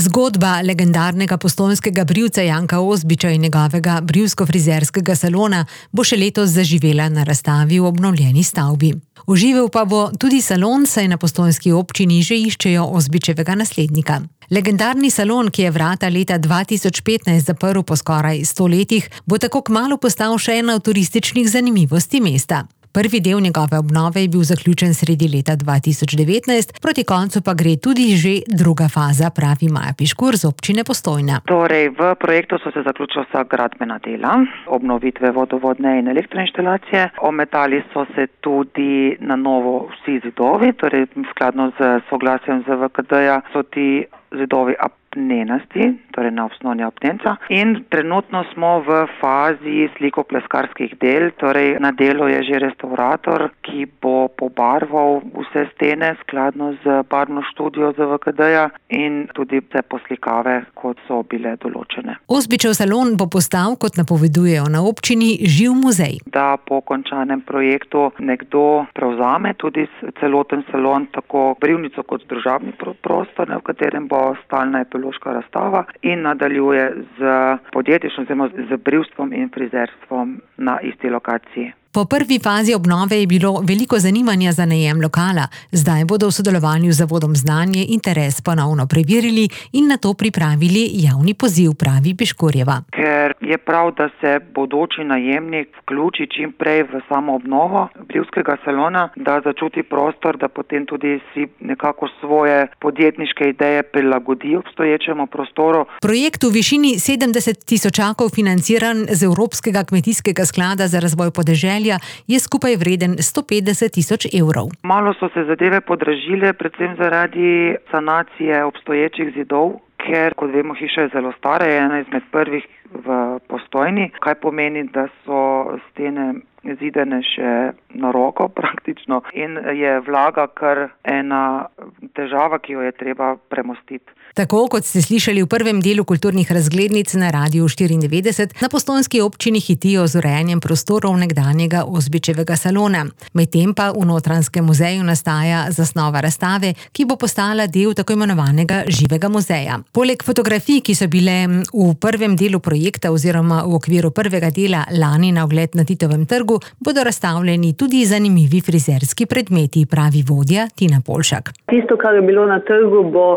Zgodba legendarnega postojnskega brivca Janka Ozbiča in njegovega brivsko-frizerskega salona bo še letos zaživela na razstavi v obnovljeni stavbi. Oživel pa bo tudi salon, saj na postojnski občini že iščejo Ozbičevega naslednika. Legendarni salon, ki je vrata leta 2015 zaprl po skoraj 100 letih, bo tako kmalu postal še ena od turističnih zanimivosti mesta. Prvi del njegove obnove je bil zaključen sredi leta 2019, proti koncu pa gre tudi že druga faza, pravi Maja Piškur z občine Postojna. Torej, v projektu so se zaključila vsa gradbena dela, obnovitve vodovodne in elektroinštalacije. Ometali so se tudi na novo vsi zidovi, torej skladno z soglasjem ZVKD-ja so ti zidovi apnenasti, torej na osnovni apnenca. In trenutno smo v fazi slikopleskarskih del, torej na delu je že restaurator, ki bo pobarval vse stene skladno z barvno študijo ZVKD-ja in tudi vse poslikave, kot so bile določene. Ozbičev salon bo postal, kot napovedujejo na občini, živ muzej. Da po končanem projektu nekdo prevzame tudi celoten salon, tako brivnico kot družabni prostor, v katerem bo stalna etnološka razstava in nadaljuje z podjetništvom, oziroma z brivstvom in frizerstvom na isti lokaciji. Po prvi fazi obnove je bilo veliko zanimanja za najem lokala. Zdaj bodo v sodelovanju z Zavodom Znanje interes ponovno preverili in na to pripravili javni poziv, pravi Piškurjeva. Ker je prav, da se bodoči najemnik vključi čim prej v samo obnovo brivskega salona, da začuti prostor, da potem tudi si nekako svoje podjetniške ideje prilagodi obstoječemu prostoru. Projekt v višini 70 tisočakov financiran z Evropskega kmetijskega sklada za razvoj podeželja je skupaj vreden 150 tisoč evrov. Malo so se zadeve podražile, predvsem zaradi sanacije obstoječih zidov, ker, kot vemo, hiša je zelo stara, je ena izmed prvih v Postojni, kaj pomeni, da so stene zidane še na roko praktično in je vlaga kar ena težava, ki jo je treba premostiti. Tako kot ste slišali v prvem delu kulturnih razglednic na Radiu 94, na postojnski občini hitijo z urejanjem prostorov nekdanjega Ozbičevega salona. Medtem pa v Notranjskem muzeju nastaja zasnova razstave, ki bo postala del tako imenovanega živega muzeja. Poleg fotografij, ki so bile v prvem delu projekta oziroma v okviru prvega dela lani na ogled na Titovem trgu, bodo razstavljeni tudi zanimivi frizerski predmeti, pravi vodja Tina Polšak. Tisto, kar je bilo na trgu, bo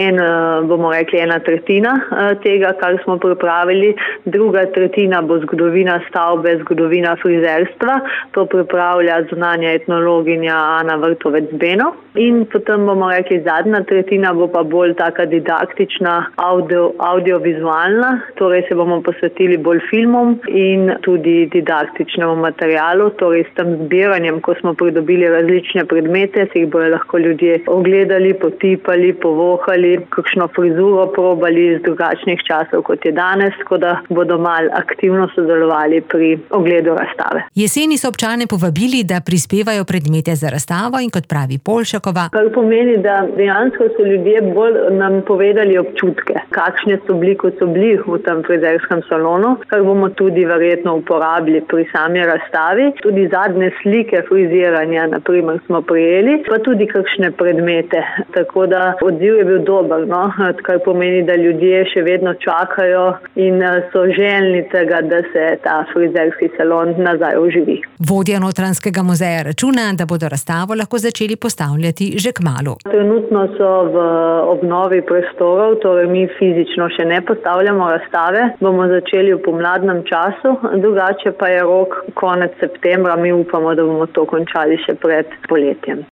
bomo rekli 1/3 tega, kar smo pripravili. 2/3 bo zgodovina stavbe, zgodovina frizerstva. To pripravlja zunanja etnologinja Ana Vrtovec-Beno. In potem bomo rekli, zadnja tretjina bo pa bolj taka didaktična, audiovizualna. Torej se bomo posvetili bolj filmom in tudi didaktičnemu materialu. Torej s tem zbiranjem, ko smo pridobili različne predmete, si jih bodo lahko ljudje ogledali, potipali, povohali, kakšno frizuro probali iz drugačnih časov, kot je danes, tako da bodo malo aktivno sodelovali pri ogledu razstave. Jeseni so občane povabili, da prispevajo predmete za razstavo in kot pravi Polšakova, kar pomeni, da dejansko so ljudje bolj nam povedali občutke, kakšne so bili, kot so bili v tem frizerskem salonu, kar bomo tudi verjetno uporabili pri sami razstavi. Tudi zadnje slike friziranja, na primer, smo prijeli, pa tudi kakšne predmete. Tako da odziv je bil dober, kar pomeni, da ljudje še vedno čakajo in so željni tega, da se ta frizerski salon nazaj oživi. Vodja Notranjskega muzeja računa, da bodo razstavo lahko začeli postavljati že kmalu. Trenutno so v obnovi prostorov, torej mi fizično še ne postavljamo razstave, bomo začeli v pomladnem času, drugače pa je rok konec septembra, mi upamo, da bomo to končali še pred poletjem.